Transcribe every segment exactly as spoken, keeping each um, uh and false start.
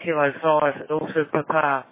Kilo five, Delta Papa.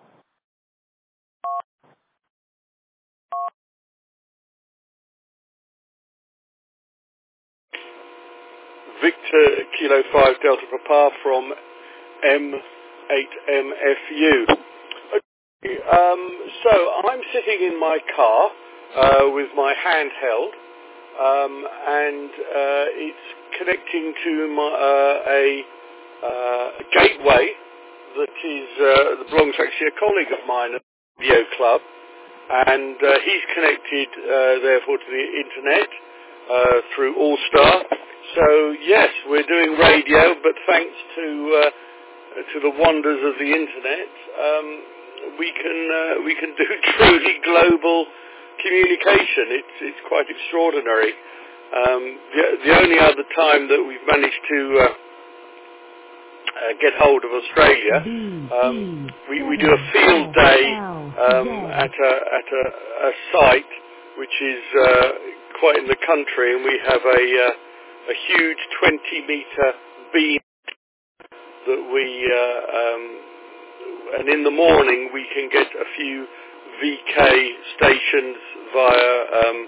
Victor Kilo five Delta Papa from M eight M F U. Okay, um, so I'm sitting in my car uh, with my handheld, um, and uh, it's connecting to my, uh, a, uh, a gateway that is uh, that belongs to actually a colleague of mine at the Video Club, and uh, he's connected uh, therefore to the internet uh, through All-Star. So yes, we're doing radio, but thanks to uh, to the wonders of the internet, um, we can uh, we can do truly global communication. It's it's quite extraordinary. Um, the, the only other time that we've managed to uh, uh, get hold of Australia, um, we we do a field day um, at a at a, a site which is uh, quite in the country, and we have a uh, a huge twenty meter beam that we, uh, um, and in the morning we can get a few V K stations via um,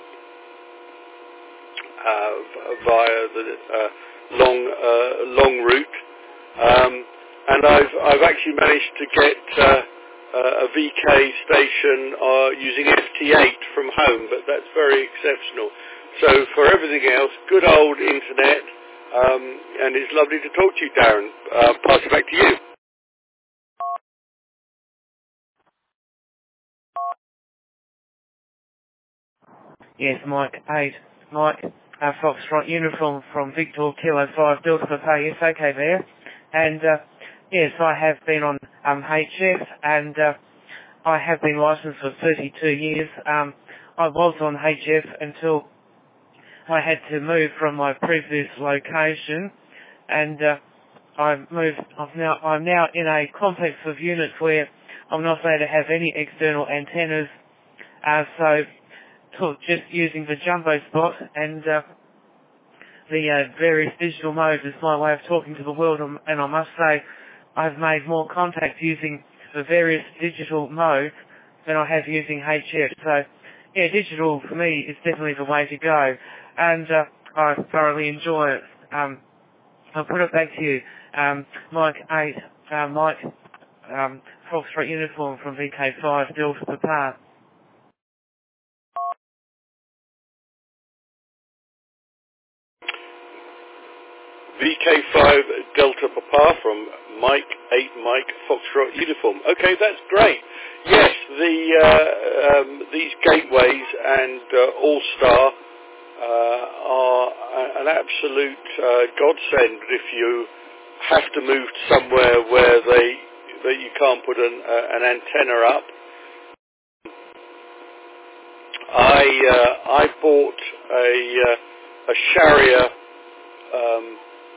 uh, via the uh, long uh, long route, um, and I've I've actually managed to get uh, uh, a V K station uh, using F T eight from home, but that's very exceptional. So for everything else, good old internet, um, and it's lovely to talk to you, Darren. Uh, pass it back to you. Yes, Mike eight. Mike, uh, Foxtrot uniform from Victor Kilo five, Delta Papa. Yes, okay there. And, uh, yes, I have been on um, H F, and uh, I have been licensed for thirty-two years. Um, I was on H F until I had to move from my previous location, and uh, I moved. I've now, I'm now in a complex of units where I'm not allowed to have any external antennas. Uh, so, talk, just using the jumbo spot and uh, the uh, various digital modes is my way of talking to the world. And, and I must say, I've made more contact using the various digital modes than I have using H F. So, yeah, digital for me is definitely the way to go, and uh, I thoroughly enjoy it. Um, I'll put it back to you, um, Mike eight, uh, Mike, um, Foxtrot uniform from V K five, Delta Papa. V K five Delta Papa from Mike eight Mike Foxtrot uniform. Okay, that's great. Yes, the uh, um, these gateways and uh, All-Star uh, are an absolute uh, godsend if you have to move somewhere where they that you can't put an, uh, an antenna up. I uh, I bought a uh, a Sharia um,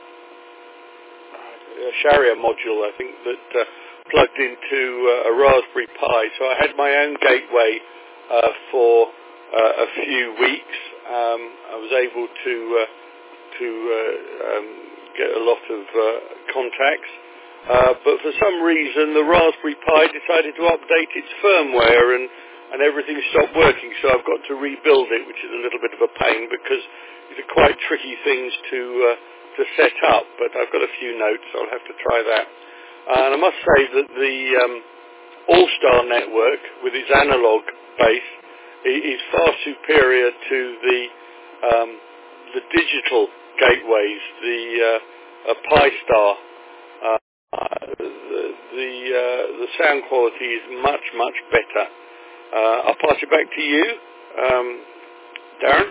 a Sharia module, I think, that uh, plugged into uh, a Raspberry Pi. So I had my own gateway uh, for uh, a few weeks. Um, I was able to uh, to uh, um, get a lot of uh, contacts, uh, but for some reason the Raspberry Pi decided to update its firmware, and and everything stopped working. So I've got to rebuild it, which is a little bit of a pain because these are quite tricky things to uh, to set up. But I've got a few notes. I'll have to try that. Uh, and I must say that the um, All-Star network, with its analog base, i- is far superior to the um, the digital gateways, the uh, uh, Pi-Star. Uh, the the, uh, the sound quality is much much better. Uh, I'll pass it back to you, um, Darren.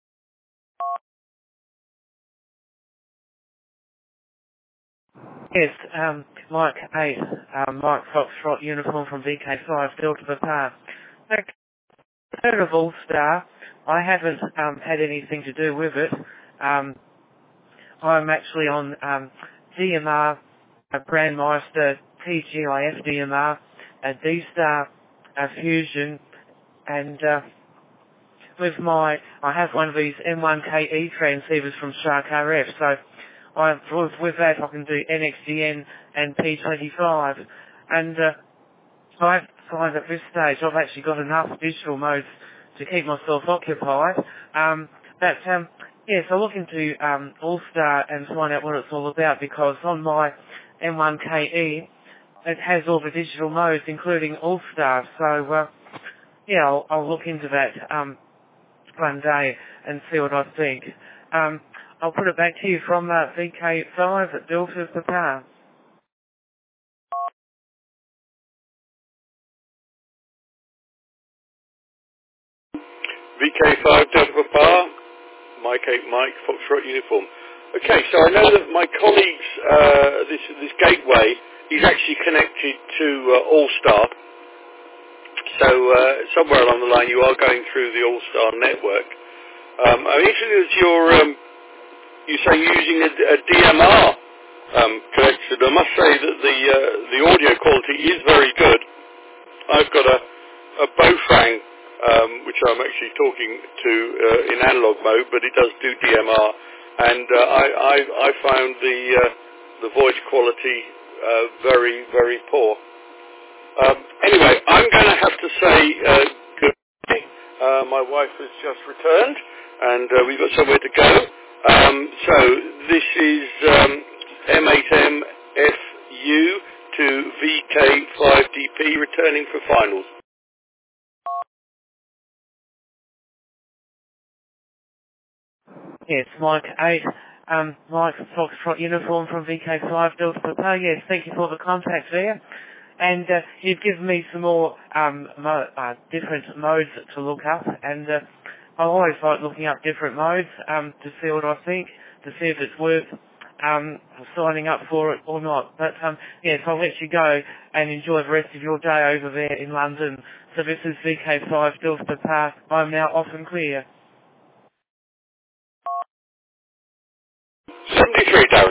Yes, um, Mike eight, um, Mike Foxtrot uniform from V K five, Delta Papa. Look, heard of All-Star. I haven't um, had anything to do with it. Um, I'm actually on um, D M R, a Grandmaster T G I F D M R, a D-Star, a Fusion, and uh, with my, I have one of these M one K E transceivers from Shark R F, so I, with, with that I can do N X D N and P twenty-five. And uh, I find at this stage I've actually got enough digital modes to keep myself occupied. Um, but um, yes, I look into um, All-Star and find out what it's all about, because on my M one K E it has all the digital modes, including All-Star. So uh, yeah, I'll, I'll look into that um, one day and see what I think. Um, I'll put it back to you from uh, V K five at Delta Papa. V K five Delta Papa, Mike eight Mike, Foxtrot uniform. Okay, so I know that my colleague's, uh, this, this gateway is actually connected to uh, All-Star. So uh, somewhere along the line you are going through the All-Star network. Um, I'm interested that you're, um, you say using a, a D M R um, connection. I must say that the, uh, the audio quality is very good. I've got a, a Bofang, um, which I'm actually talking to uh, in analog mode, but it does do D M R, and uh, I, I, I found the uh, the voice quality uh, very, very poor. Um, anyway, I'm going to have to say uh, goodbye. Uh, my wife has just returned, and uh, we've got somewhere to go. Um, so this is um, M eight M F U to V K five D P returning for finals. Yes, Mike eight, um, Mike Foxtrot uniform from V K five Delta Papa. Yes, thank you for the contact there. And uh, you've given me some more um, mo uh, different modes to look up, and uh, I always like looking up different modes um, to see what I think, to see if it's worth um, signing up for it or not. But um, yes, I'll let you go and enjoy the rest of your day over there in London. So this is V K five Delta Papa. I'm now off and clear. seventy-three, Darren.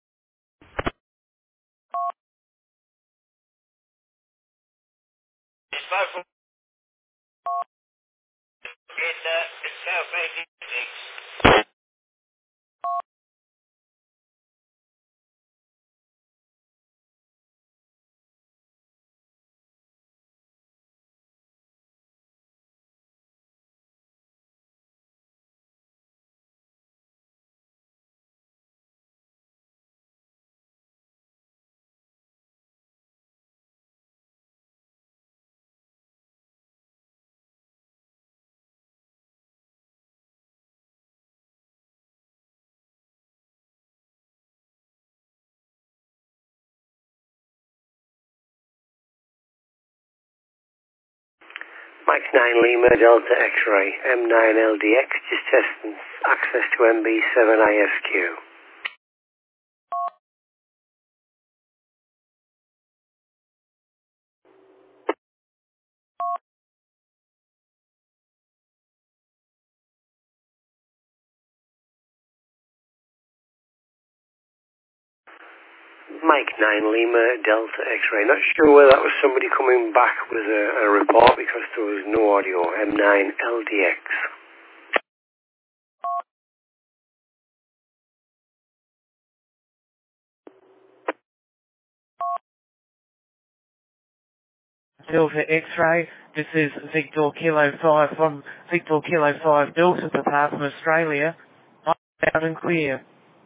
Mike nine Lima Delta X-Ray, M nine L D X, just testing access to M B seven I S Q. Mike nine Lima Delta X-Ray, not sure whether that was somebody coming back with a, a report because there was no audio. M nine L D X. Delta X-ray, this is Victor Kilo five from Victor Kilo five Delta Papa from Australia. I'm out and clear.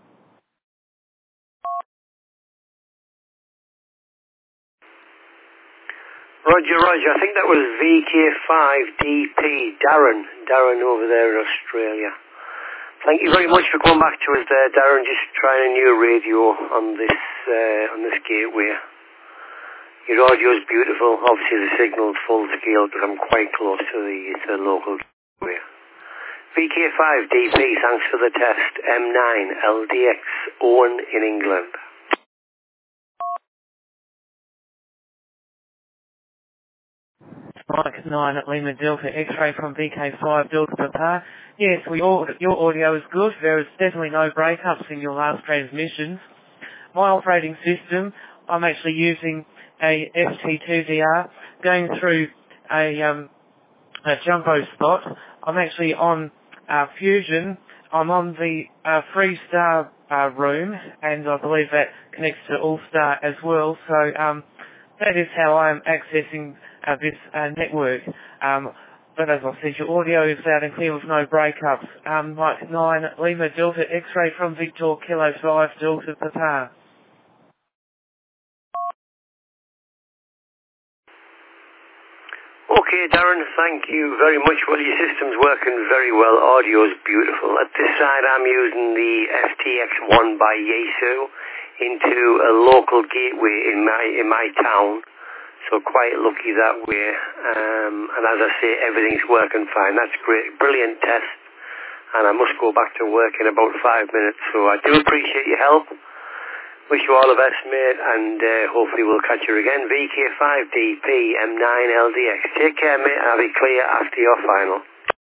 Roger, Roger, I think that was V K five D P, Darren, Darren over there in Australia. Thank you very much for coming back to us there, Darren, just trying a new radio on this, uh, on this gateway. Your audio is beautiful, obviously the signal's full scale because I'm quite close to the, to the local gateway. V K five D P, thanks for the test, M nine L D X, Owen in England. Mike nine at Lima Delta X-ray from V K five Delta Papa. Yes, we all, your audio is good. There is definitely no breakups in your last transmissions. My operating system, I'm actually using a F T two D R, going through a, um, a jumbo spot. I'm actually on uh, Fusion I'm on the uh, Freestar uh, room, and I believe that connects to All-Star as well. So um, that is how I'm accessing uh, this uh, network. Um, but as I said, your audio is loud and clear with no breakups. Um, Mike nine, Lima Delta X-ray from Victor Kilo five Delta Papa. Okay, Darren, thank you very much. Well, your system's working very well. Audio's beautiful. At this side, I'm using the F T X one by Yaesu into a local gateway in my in my town. So quite lucky that way. Um, and as I say, everything's working fine. That's great. Brilliant test. And I must go back to work in about five minutes. So I do appreciate your help. Wish you all the best, mate, and uh, hopefully we'll catch you again. V K five D P M nine L D X. Take care, mate, and I'll be clear after your final.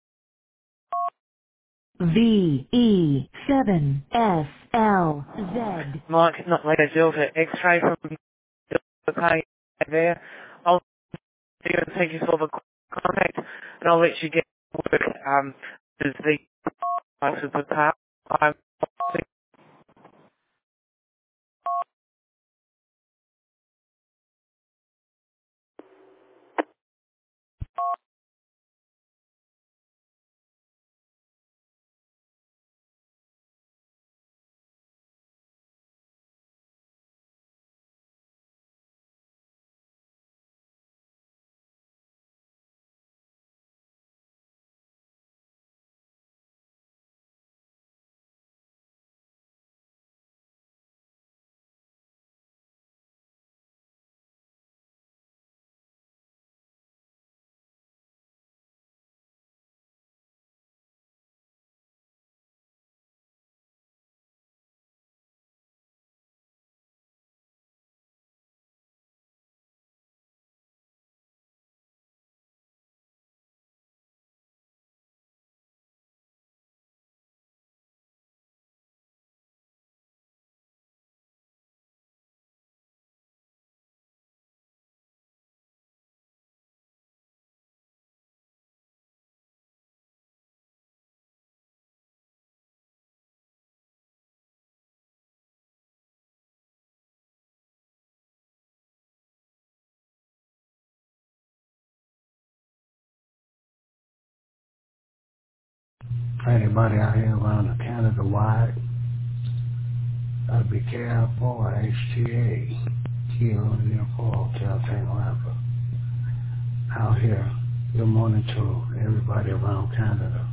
V E seven S L Z. Mike, not later, Delta X-ray from Delta there. I'll see you and thank you for the contact, and I'll let you get to work. Um, this is the Papa. I'm Anybody out here around the Canada wide, gotta be careful. H T A, Kilo Uniform Hotel Tango Alpha. Out here, good morning to everybody around Canada.